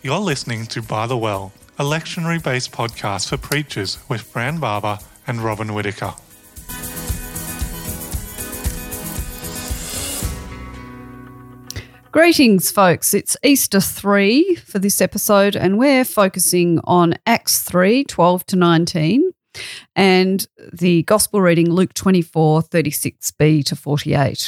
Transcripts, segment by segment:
You're listening to By the Well, a lectionary-based podcast for preachers with Fran Barber and Robin Whittaker. Greetings, folks. It's Easter 3 for this episode, and we're focusing on Acts 3, 12 to 19, and the Gospel reading Luke 24, 36b to 48.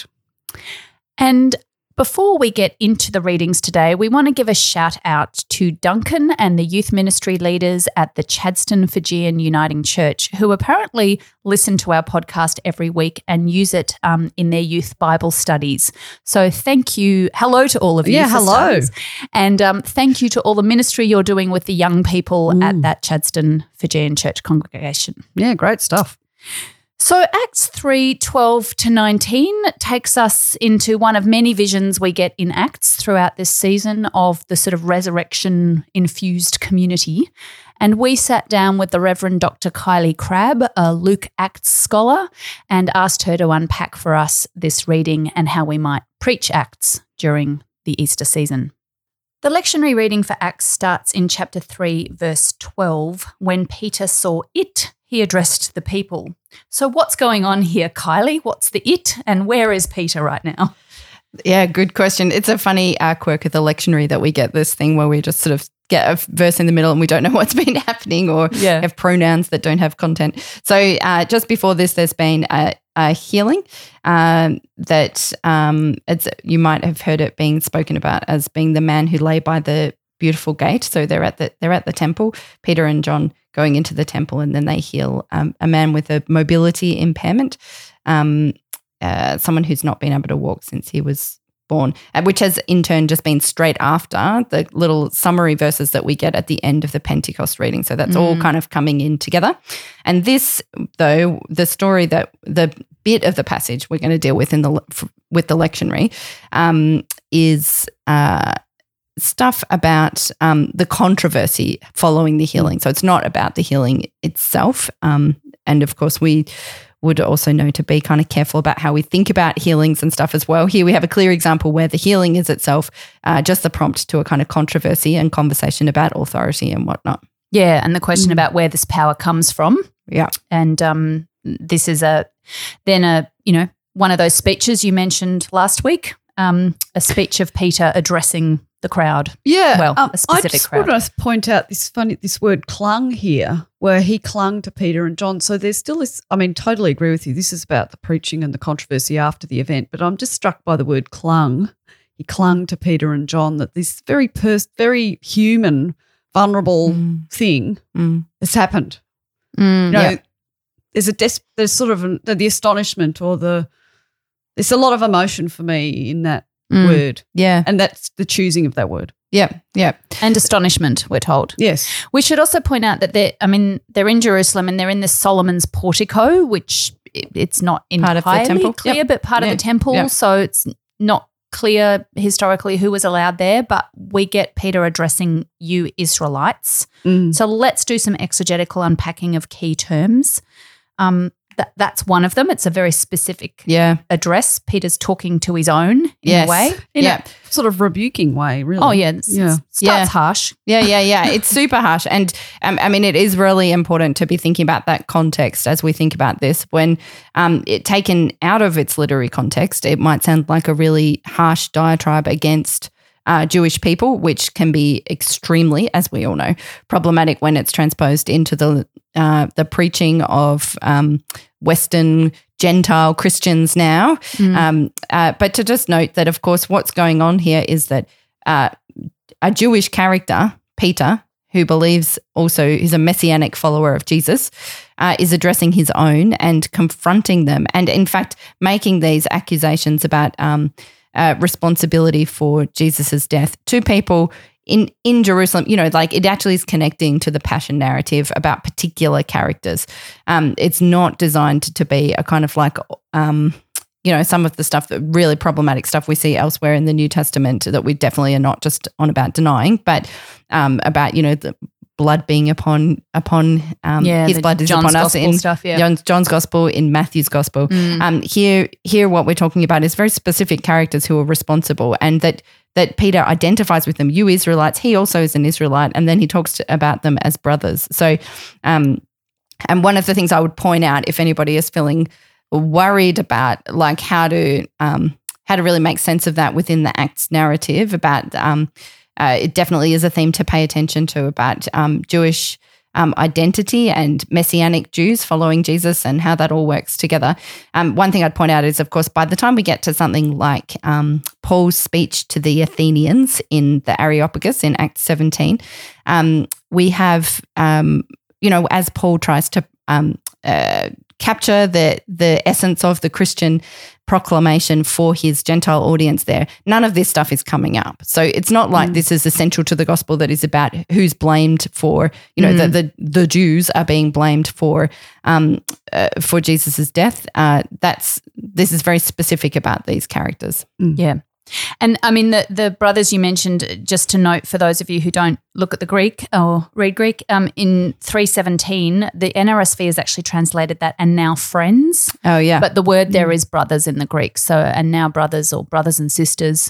And before we get into the readings today, we want to give a shout out to Duncan and the youth ministry leaders at the Chadstone Fijian Uniting Church, who apparently listen to our podcast every week and use it in their youth Bible studies. So thank you. Hello to all of you. Yeah, hello. Studies. And thank you to all the ministry you're doing with the young people at that Chadstone Fijian Church congregation. Yeah, great stuff. So Acts 3, 12 to 19 takes us into one of many visions we get in Acts throughout this season of the sort of resurrection-infused community. And we sat down with the Reverend Dr. Kylie Crabb, a Luke Acts scholar, and asked her to unpack for us this reading and how we might preach Acts during the Easter season. The lectionary reading for Acts starts in chapter 3, verse 12, when Peter saw it, he addressed the people. So what's going on here, Kylie? What's the it and where is Peter right now? Yeah, good question. It's a funny quirk of the lectionary that we get this thing where we just sort of get a verse in the middle and we don't know what's been happening or have pronouns that don't have content. So just before this, there's been a healing that you might have heard it being spoken about as being the man who lay by the beautiful gate. So they're at the temple, Peter and John going into the temple, and then they heal a man with a mobility impairment, someone who's not been able to walk since he was born, which has in turn just been straight after the little summary verses that we get at the end of the Pentecost reading. So that's all kind of coming in together. And this, though, the bit of the passage we're going to deal with with the lectionary is stuff about the controversy following the healing. So it's not about the healing itself. And of course, we would also know to be kind of careful about how we think about healings and stuff as well. Here we have a clear example where the healing is itself just the prompt to a kind of controversy and conversation about authority and whatnot. Yeah, and the question about where this power comes from. Yeah. And this is one of those speeches you mentioned last week, a speech of Peter addressing the crowd. Yeah. Well, a specific crowd. I just want to point out this word clung here, where he clung to Peter and John. So there's still this, totally agree with you. This is about the preaching and the controversy after the event, but I'm just struck by the word clung. He clung to Peter and John, that this very human, vulnerable thing has happened. There's sort of the astonishment or there's a lot of emotion for me in that word. Yeah. And that's the choosing of that word. Yeah, yeah. And astonishment, we're told. Yes. We should also point out that they're in Jerusalem and they're in the Solomon's portico, which it's not entirely part of the temple. clear, but part of the temple. Yep. So it's not clear historically who was allowed there, but we get Peter addressing you Israelites. So let's do some exegetical unpacking of key terms. That's one of them. It's a very specific address. Peter's talking to his own in a way. In a sort of rebuking way, really. Oh, yeah. Starts harsh. Yeah. It's super harsh. And, it is really important to be thinking about that context as we think about this. When taken out of its literary context, it might sound like a really harsh diatribe against Jewish people, which can be extremely, as we all know, problematic when it's transposed into the preaching of Western Gentile Christians now. But to just note that, of course, what's going on here is that a Jewish character, Peter, who believes also is a messianic follower of Jesus, is addressing his own and confronting them, and in fact making these accusations about responsibility for Jesus's death to people in Jerusalem. It actually is connecting to the passion narrative about particular characters. It's not designed to be a kind of like, some of the stuff, the really problematic stuff we see elsewhere in the New Testament that we definitely are not just on about denying, but about, blood being upon his blood is John's upon us in stuff, John's gospel, in Matthew's gospel. Here what we're talking about is very specific characters who are responsible, and that Peter identifies with them. You Israelites, he also is an Israelite, and then he talks about them as brothers. So, and one of the things I would point out, if anybody is feeling worried about like how to really make sense of that within the Acts narrative, about it definitely is a theme to pay attention to, about Jewish identity and Messianic Jews following Jesus and how that all works together. One thing I'd point out is, of course, by the time we get to something like Paul's speech to the Athenians in the Areopagus in Acts 17, we have, as Paul tries to capture the essence of the Christian proclamation for his Gentile audience there, none of this stuff is coming up. So it's not like this is essential to the gospel that is about who's blamed for, the Jews are being blamed for Jesus's death. This is very specific about these characters. Yeah. And I mean, the brothers you mentioned, just to note for those of you who don't look at the Greek or read Greek, in 3:17, the NRSV has actually translated that "and now friends." Oh, yeah. But the word there is brothers in the Greek. So, and now brothers or brothers and sisters.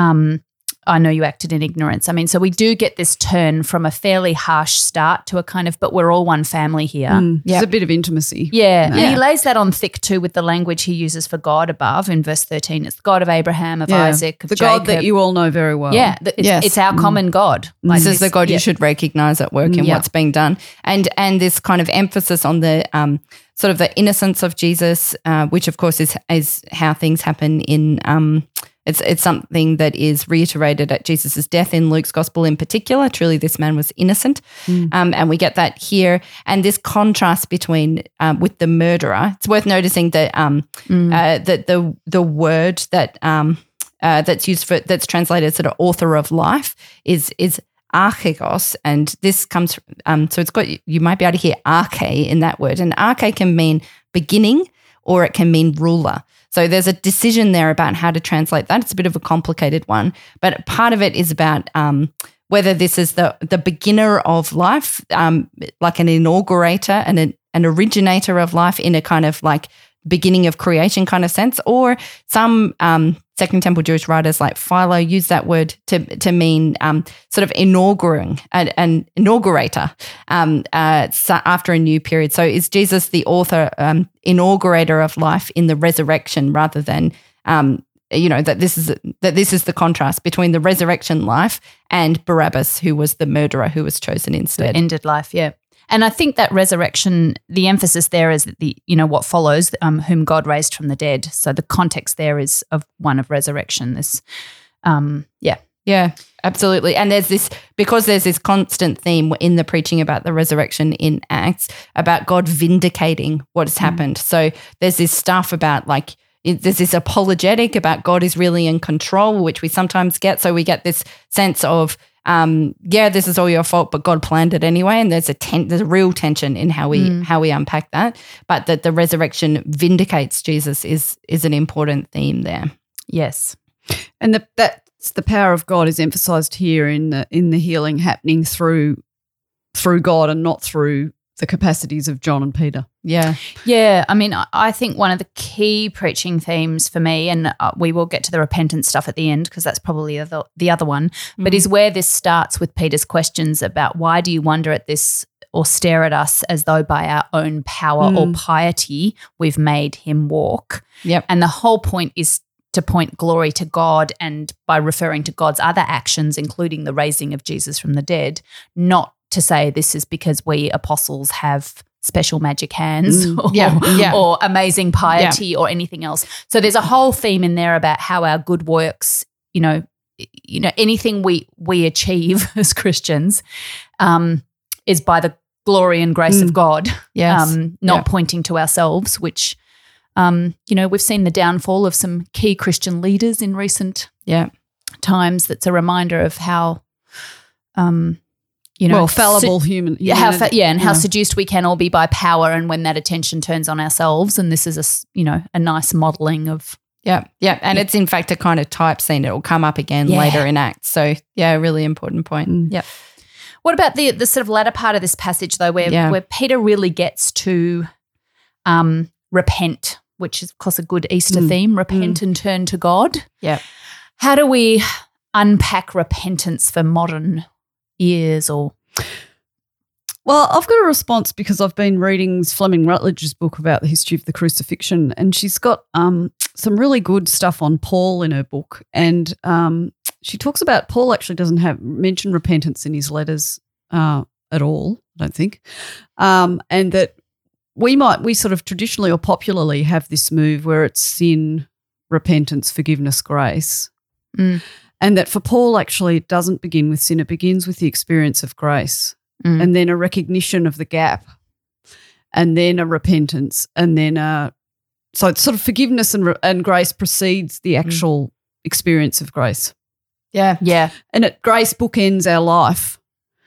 I know you acted in ignorance. I mean, so we do get this turn from a fairly harsh start to a kind of, but we're all one family here. There's a bit of intimacy. Yeah. And he lays that on thick too with the language he uses for God above in verse 13. It's the God of Abraham, of Isaac, of the Jacob. God that you all know very well. Yeah. It's our common God. Like this is the God you should recognize at work in what's being done. And this kind of emphasis on the sort of the innocence of Jesus, which of course is how things happen in It's something that is reiterated at Jesus' death in Luke's gospel in particular. Truly, this man was innocent. And we get that here. And this contrast between with the murderer. It's worth noticing that that the word that's used for, that's translated sort of author of life is archegos, and this comes from, so it's got, you might be able to hear arche in that word, and arche can mean beginning or it can mean ruler. So there's a decision there about how to translate that. It's a bit of a complicated one, but part of it is about whether this is the beginner of life, like an inaugurator and an originator of life in a kind of like beginning of creation kind of sense, or some Second Temple Jewish writers like Philo use that word to mean sort of inaugurator after a new period. So is Jesus the author, inaugurator of life in the resurrection, rather than that this is the contrast between the resurrection life and Barabbas, who was the murderer who was chosen instead. The ended life, yeah. And I think that resurrection, the emphasis there is that what follows, whom God raised from the dead. So the context there is of one of resurrection. This, Yeah, absolutely. And there's this constant theme in the preaching about the resurrection in Acts about God vindicating what has happened. So there's this stuff about there's this apologetic about God is really in control, which we sometimes get. So we get this sense of, this is all your fault, but God planned it anyway. And there's a real tension in how we unpack that. But that the resurrection vindicates Jesus is an important theme there. Yes, and that's the power of God is emphasised here in the healing happening through God and not through the capacities of John and Peter. Yeah. Yeah. I mean, I think one of the key preaching themes for me, and we will get to the repentance stuff at the end because that's probably the other one, but is where this starts with Peter's questions about why do you wonder at this or stare at us as though by our own power or piety we've made him walk. Yep. And the whole point is to point glory to God, and by referring to God's other actions, including the raising of Jesus from the dead, not to say this is because we apostles have special magic hands or amazing piety or anything else. So there's a whole theme in there about how our good works, anything we achieve as Christians is by the glory and grace of God, not pointing to ourselves, which, we've seen the downfall of some key Christian leaders in recent times. That's a reminder of how fallible human. How seduced we can all be by power, and when that attention turns on ourselves. And this is a nice modelling of. And it's in fact a kind of type scene. It will come up again later in Acts. So really important point. Yeah. What about the sort of latter part of this passage, though, where Peter really gets to repent, which is, of course, a good Easter theme, repent and turn to God. Yeah. How do we unpack repentance for modern ears or... Well, I've got a response because I've been reading Fleming Rutledge's book about the history of the crucifixion, and she's got some really good stuff on Paul in her book. And she talks about Paul actually doesn't mention repentance in his letters at all, I don't think, and that we sort of traditionally or popularly have this move where it's sin, repentance, forgiveness, grace. And that for Paul, actually, it doesn't begin with sin. It begins with the experience of grace and then a recognition of the gap and then a repentance and then so it's sort of forgiveness and grace precedes the actual experience of grace. Yeah. Yeah. And grace bookends our life,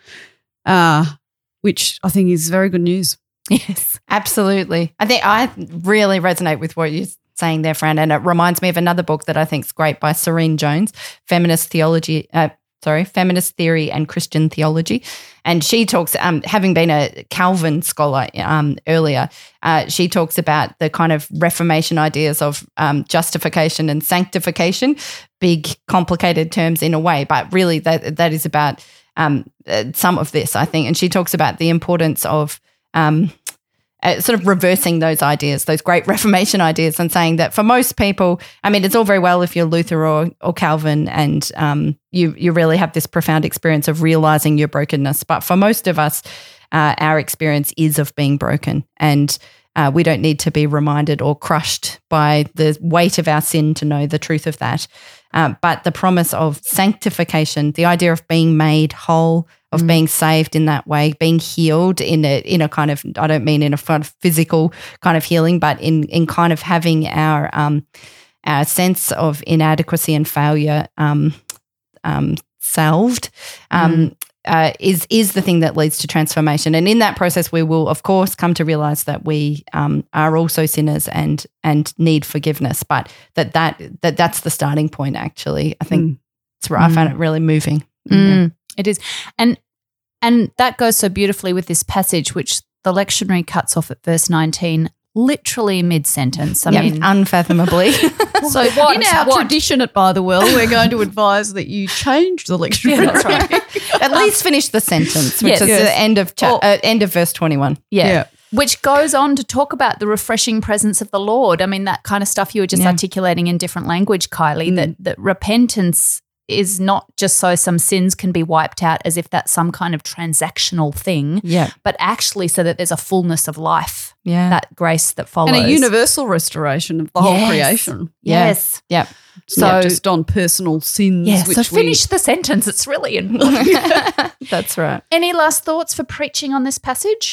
which I think is very good news. Yes, absolutely. I think I really resonate with what you're saying there, Fran, and it reminds me of another book that I think is great by Serene Jones, Feminist Theory and Christian Theology. And she talks, having been a Calvin scholar earlier, she talks about the kind of Reformation ideas of justification and sanctification, big complicated terms in a way, but really that is about some of this, I think. And she talks about the importance of sort of reversing those ideas, those great Reformation ideas, and saying that for most people, I mean, it's all very well if you're Luther or Calvin and you really have this profound experience of realizing your brokenness. But for most of us, our experience is of being broken, and we don't need to be reminded or crushed by the weight of our sin to know the truth of that. But the promise of sanctification, the idea of being made whole, of being saved in that way, being healed in a kind of, I don't mean in a kind of physical kind of healing, but in kind of having our sense of inadequacy and failure salved, is the thing that leads to transformation. And in that process, we will, of course, come to realize that we are also sinners and need forgiveness, but that's the starting point, actually. I think I found it really moving. Yeah. It is. And that goes so beautifully with this passage, which the lectionary cuts off at verse 19, literally mid-sentence. I mean, unfathomably. So in our tradition at By the Well, we're going to advise that you change the lectionary. Yeah, that's right. At least finish the sentence, which is the end of verse 21. Yeah. Which goes on to talk about the refreshing presence of the Lord. I mean, that kind of stuff you were just articulating in different language, Kylie, that repentance is not just so some sins can be wiped out as if that's some kind of transactional thing, but actually so that there's a fullness of life, that grace that follows. And a universal restoration of the whole creation. Yes. Yeah. So not just on personal sins. Yeah, so finish the sentence. It's really important. That's right. Any last thoughts for preaching on this passage?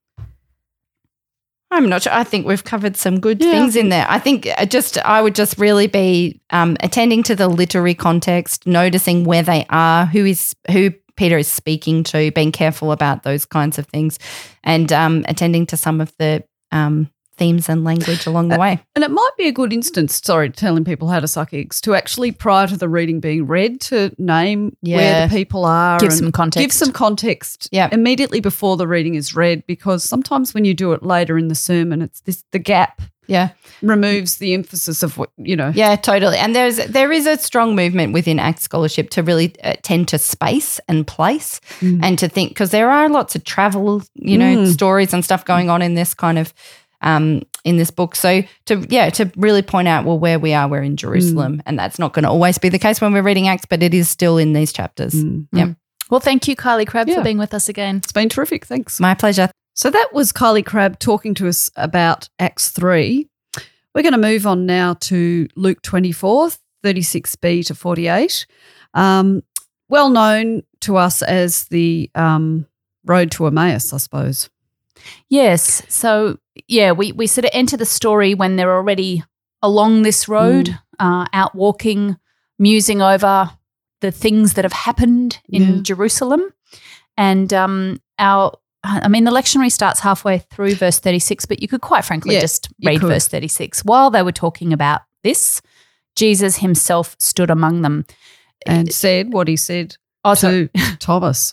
I'm not sure. I think we've covered some good things in there. I think I would just really be attending to the literary context, noticing where they are, who Peter is speaking to, being careful about those kinds of things, and attending to some of the themes and language along the way. And it might be a good instance, telling people how to suck eggs, to actually, prior to the reading being read, to name where the people are. Give some context. Immediately before the reading is read, because sometimes when you do it later in the sermon, it's the gap removes the emphasis of what, Yeah, totally. And there is a strong movement within Acts scholarship to really tend to space and place and to think, because there are lots of travel, stories and stuff going on in this kind of in this book. So to really point out, well, where we are, we're in Jerusalem, and that's not going to always be the case when we're reading Acts, but it is still in these chapters. Yeah. Well, thank you, Kylie Crabb, for being with us again. It's been terrific. Thanks. My pleasure. So that was Kylie Crabb talking to us about Acts 3. We're going to move on now to Luke 24, 36b to 48. Well known to us as the road to Emmaus, I suppose. Yes. So, we sort of enter the story when they're already along this road, out walking, musing over the things that have happened in Jerusalem. And the lectionary starts halfway through verse 36, but you could quite frankly just read verse 36. While they were talking about this, Jesus himself stood among them. And said what he said to Thomas.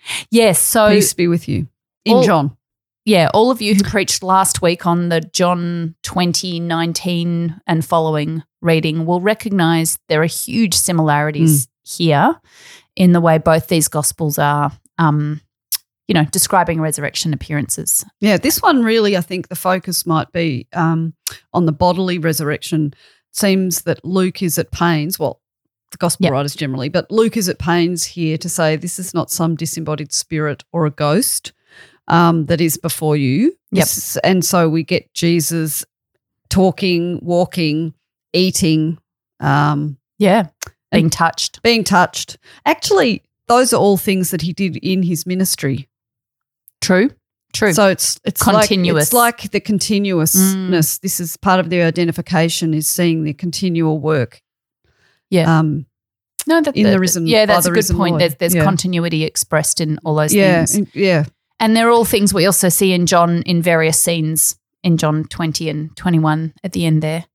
Yes. So peace be with you in John. Yeah, all of you who preached last week on the John 20:19 and following reading will recognise there are huge similarities here in the way both these Gospels are, describing resurrection appearances. Yeah, this one really, I think the focus might be on the bodily resurrection. It seems that Luke is at pains, well, the Gospel writers generally, but Luke is at pains here to say this is not some disembodied spirit or a ghost that is before you. Yep. And so we get Jesus talking, walking, eating. Being touched. Being touched. Actually, those are all things that he did in his ministry. True. So it's continuous. It's like the continuousness. This is part of their identification, is seeing the continual work. Yeah. In the risen. Yeah, that's a good point. Lord. There's continuity expressed in all those things. things. Yeah. And they're all things we also see in John in various scenes in John 20 and 21 at the end there.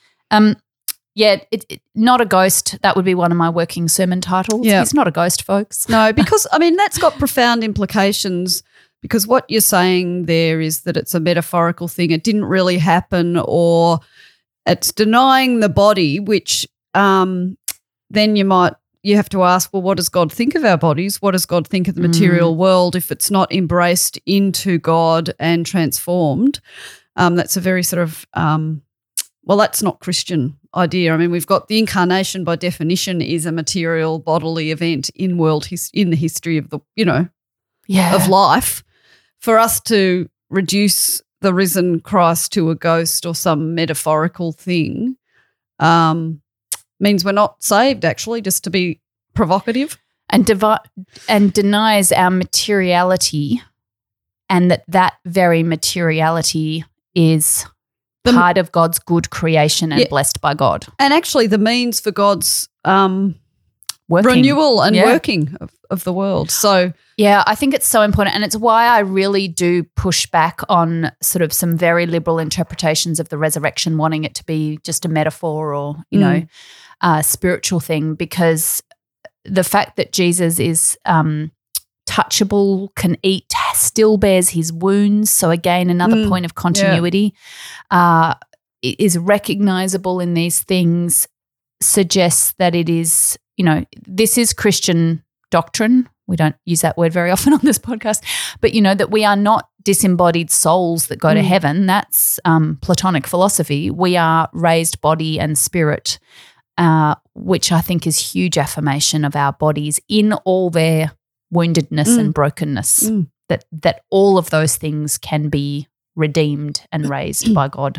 Not a ghost. That would be one of my working sermon titles. Yeah. He's not a ghost, folks. No, because, I mean, that's got profound implications, because what you're saying there is that it's a metaphorical thing. It didn't really happen, or it's denying the body, which then you have to ask, well, what does God think of our bodies? What does God think of the material world if it's not embraced into God and transformed? That's a very sort of that's not Christian idea. I mean, we've got the incarnation by definition is a material bodily event in the history of of life. For us to reduce the risen Christ to a ghost or some metaphorical thing means we're not saved, actually, just to be provocative. And denies our materiality, and that very materiality is part of God's good creation and blessed by God. And actually the means for God's working. Renewal and working of the world. So yeah, I think it's so important, and it's why I really do push back on sort of some very liberal interpretations of the resurrection, wanting it to be just a metaphor or, a spiritual thing, because the fact that Jesus is touchable, can eat, still bears his wounds, so again another point of continuity, is recognizable in these things, suggests that it is, this is Christian doctrine. We don't use that word very often on this podcast, but that we are not disembodied souls that go to heaven. That's Platonic philosophy. We are raised body and spirit, which I think is huge affirmation of our bodies in all their woundedness and brokenness, that all of those things can be redeemed and raised by God.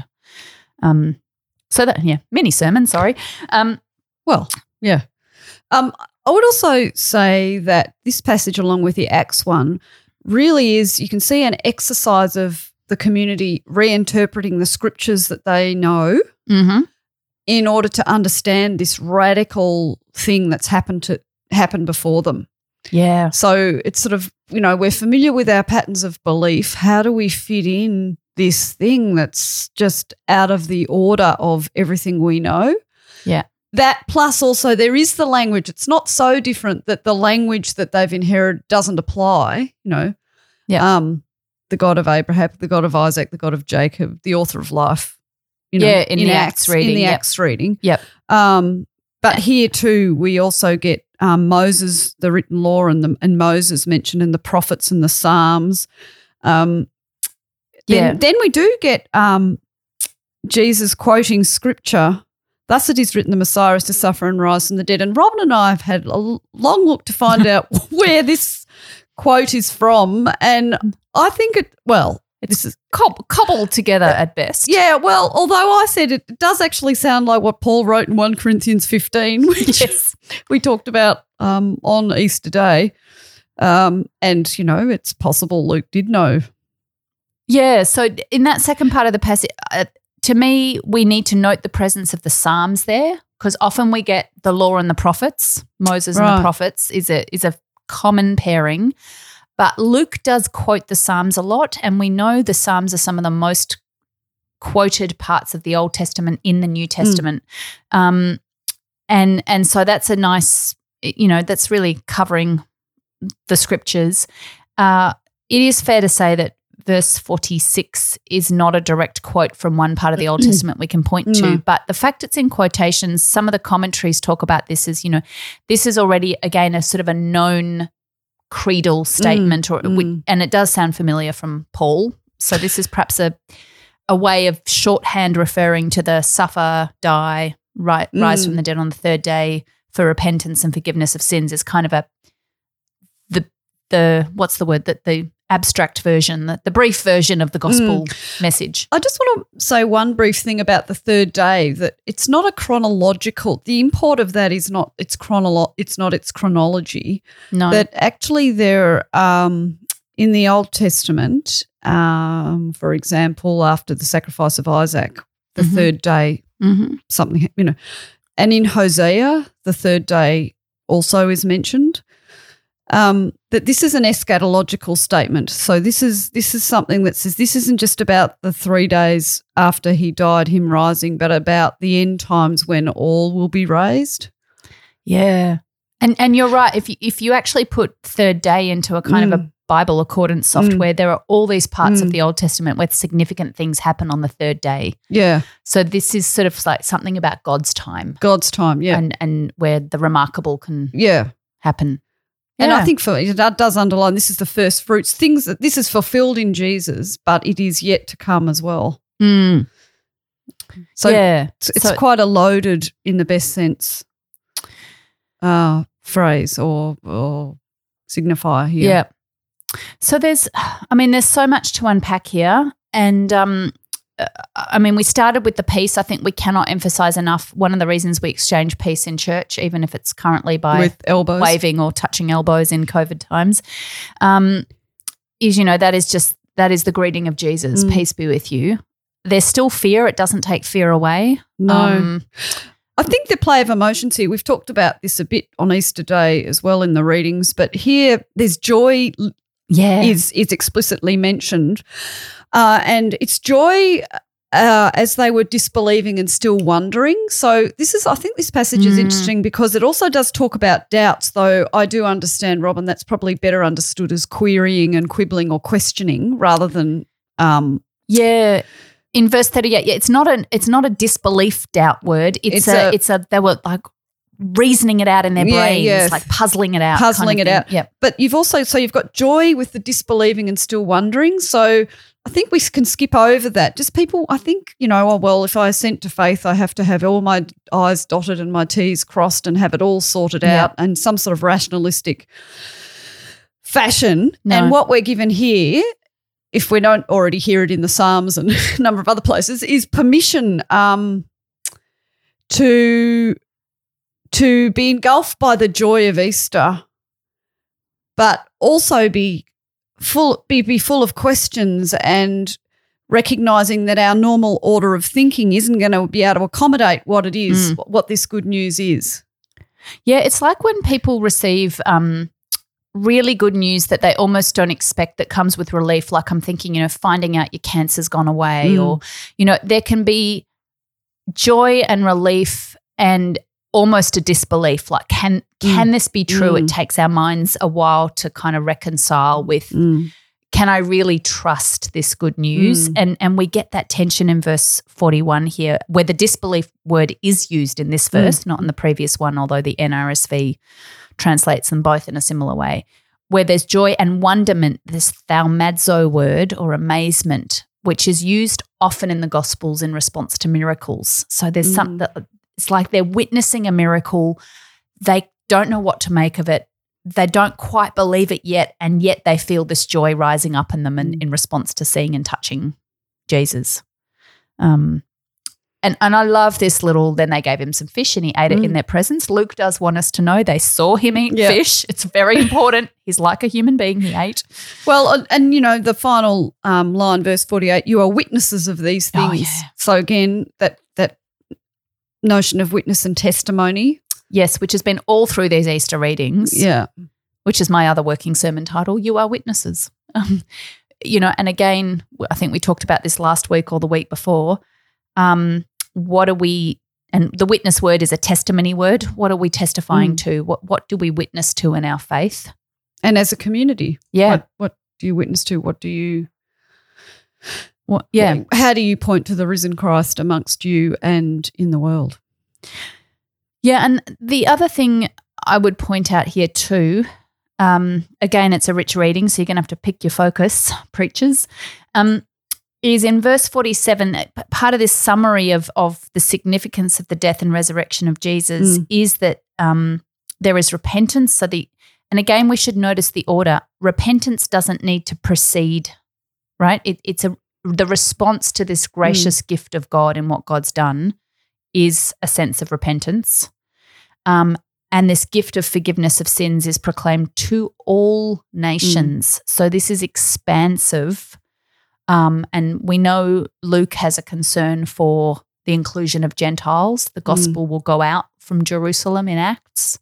Mini sermon, sorry. I would also say that this passage, along with the Acts one, really is, you can see an exercise of the community reinterpreting the scriptures that they know in order to understand this radical thing that's happened before them. Yeah. So it's sort of, we're familiar with our patterns of belief. How do we fit in this thing that's just out of the order of everything we know? Yeah. That plus also there is the language. It's not so different that the language that they've inherited doesn't apply, The God of Abraham, the God of Isaac, the God of Jacob, the author of life, in the Acts reading. In the Acts reading. Yep. But here too we also get Moses, the written law, and Moses mentioned in the prophets and the Psalms. Then we do get Jesus quoting scripture. Thus it is written, the Messiah is to suffer and rise from the dead. And Robin and I have had a long look to find out where this quote is from. And I think this is cobbled together at best. Yeah, well, although I said it does actually sound like what Paul wrote in 1 Corinthians 15, which we talked about on Easter Day. And, it's possible Luke did know. Yeah, so in that second part of the passage, to me, we need to note the presence of the Psalms there, because often we get the law and the prophets, Moses and the prophets is a common pairing. But Luke does quote the Psalms a lot, and we know the Psalms are some of the most quoted parts of the Old Testament in the New Testament. And so that's a nice, that's really covering the scriptures, it is fair to say that verse 46 is not a direct quote from one part of the Old Testament we can point to, but the fact it's in quotations, some of the commentaries talk about this as, this is already, again, a sort of a known creedal statement, and it does sound familiar from Paul. So this is perhaps a way of shorthand referring to the suffer, die, rise from the dead on the third day for repentance and forgiveness of sins is kind of the abstract version, the brief version of the gospel message. I just want to say one brief thing about the third day, that it's not a chronological. The import of that is not its chronology. No. That actually there in the Old Testament, for example, after the sacrifice of Isaac, the third day, something, and in Hosea, the third day also is mentioned. That this is an eschatological statement. So this is something that says this isn't just about the 3 days after he died, him rising, but about the end times when all will be raised. Yeah. And you're right. If you actually put third day into a kind of a Bible accordance software, there are all these parts of the Old Testament where significant things happen on the third day. Yeah. So this is sort of like something about God's time. God's time, yeah. And where the remarkable can happen. And Yeah. I think that does underline this is the first fruits, things that this is fulfilled in Jesus, but it is yet to come as well. Mm. So yeah. it's quite a loaded, in the best sense, phrase or signifier here. Yeah. So there's so much to unpack here. And we started with the peace. I think we cannot emphasize enough. One of the reasons we exchange peace in church, even if it's currently by with elbows, waving or touching elbows in COVID times, that is the greeting of Jesus. Peace be with you. There's still fear. It doesn't take fear away. No. I think the play of emotions here, we've talked about this a bit on Easter Day as well in the readings, but here there's joy is explicitly mentioned. And it's joy as they were disbelieving and still wondering. So I think this passage is interesting because it also does talk about doubts, though I do understand, Robin, that's probably better understood as querying and quibbling or questioning rather than In verse 38, it's not a disbelief doubt word. They were like reasoning it out in their brains, like puzzling it out. Yep. But you've got joy with the disbelieving and still wondering. So I think we can skip over that. Just people, I think, if I assent to faith, I have to have all my I's dotted and my T's crossed and have it all sorted out in some sort of rationalistic fashion. No. And what we're given here, if we don't already hear it in the Psalms and a number of other places, is permission to be engulfed by the joy of Easter, but also be full of questions and recognising that our normal order of thinking isn't going to be able to accommodate what it is, what this good news is. Yeah, it's like when people receive really good news that they almost don't expect that comes with relief, like I'm thinking, finding out your cancer's gone away or, there can be joy and relief and almost a disbelief, like can this be true? It takes our minds a while to kind of reconcile with can I really trust this good news? And we get that tension in verse 41 here where the disbelief word is used in this verse, not in the previous one, although the NRSV translates them both in a similar way, where there's joy and wonderment, this thaumazo word or amazement, which is used often in the Gospels in response to miracles. So there's something that it's like they're witnessing a miracle. They don't know what to make of it. They don't quite believe it yet, and yet they feel this joy rising up in them in response to seeing and touching Jesus. And I love this then they gave him some fish and he ate it in their presence. Luke does want us to know they saw him eat fish. It's very important. He's like a human being. He ate. Well, and the final line, verse 48, you are witnesses of these things. Oh, yeah. So again, that notion of witness and testimony. Yes, which has been all through these Easter readings. Yeah. Which is my other working sermon title, You Are Witnesses. And again, I think we talked about this last week or the week before. What are we, and the witness word is a testimony word. What are we testifying to? What do we witness to in our faith? And as a community, Yeah. what do you witness to? What do you Yeah. how do you point to the risen Christ amongst you and in the world? Yeah, and the other thing I would point out here too, again, it's a rich reading, so you're going to have to pick your focus, preachers, is in verse 47, part of this summary of the significance of the death and resurrection of Jesus is that there is repentance. And again, we should notice the order. Repentance doesn't need to precede, right? It's the response to this gracious gift of God and what God's done is a sense of repentance. And this gift of forgiveness of sins is proclaimed to all nations. So this is expansive. And we know Luke has a concern for the inclusion of Gentiles. The gospel will go out from Jerusalem in Acts.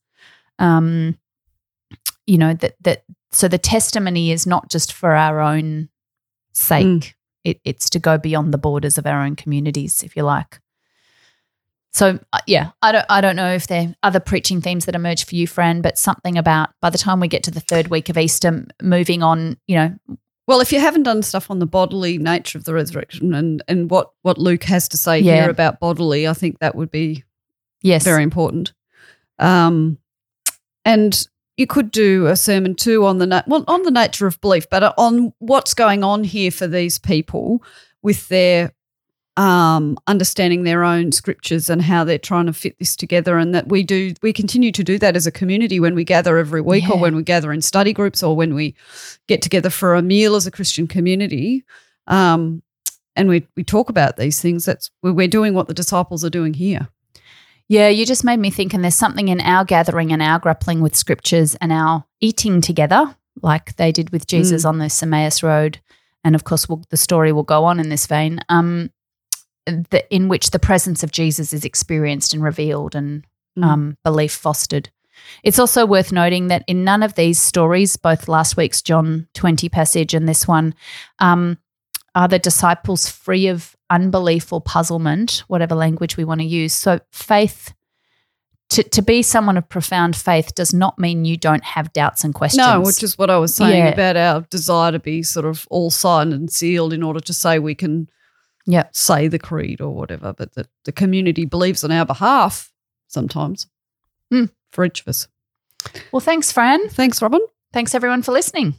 So the testimony is not just for our own sake. It's to go beyond the borders of our own communities, if you like. So, I don't know if there are other preaching themes that emerge for you, Fran, but something about by the time we get to the third week of Easter, moving on, Well, if you haven't done stuff on the bodily nature of the resurrection and what Luke has to say here about bodily, I think that would be very important. And you could do a sermon too on the nature of belief, but on what's going on here for these people with their understanding their own scriptures and how they're trying to fit this together, and that we continue to do that as a community when we gather every week or when we gather in study groups or when we get together for a meal as a Christian community, and we talk about these things. That's we're doing what the disciples are doing here. Yeah, you just made me think, and there's something in our gathering and our grappling with scriptures and our eating together, like they did with Jesus on the Emmaus Road, and of course the story will go on in this vein, in which the presence of Jesus is experienced and revealed and belief fostered. It's also worth noting that in none of these stories, both last week's John 20 passage and this one, are the disciples free of unbelief or puzzlement, whatever language we want to use. So faith, to be someone of profound faith does not mean you don't have doubts and questions. No, which is what I was saying about our desire to be sort of all signed and sealed in order to say we can say the creed or whatever, but that the community believes on our behalf sometimes for each of us. Well, thanks, Fran. Thanks, Robin. Thanks, everyone, for listening.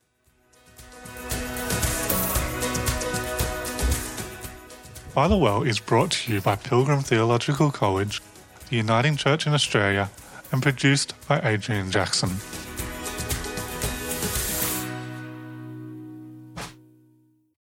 By the Well is brought to you by Pilgrim Theological College, the Uniting Church in Australia, and produced by Adrian Jackson.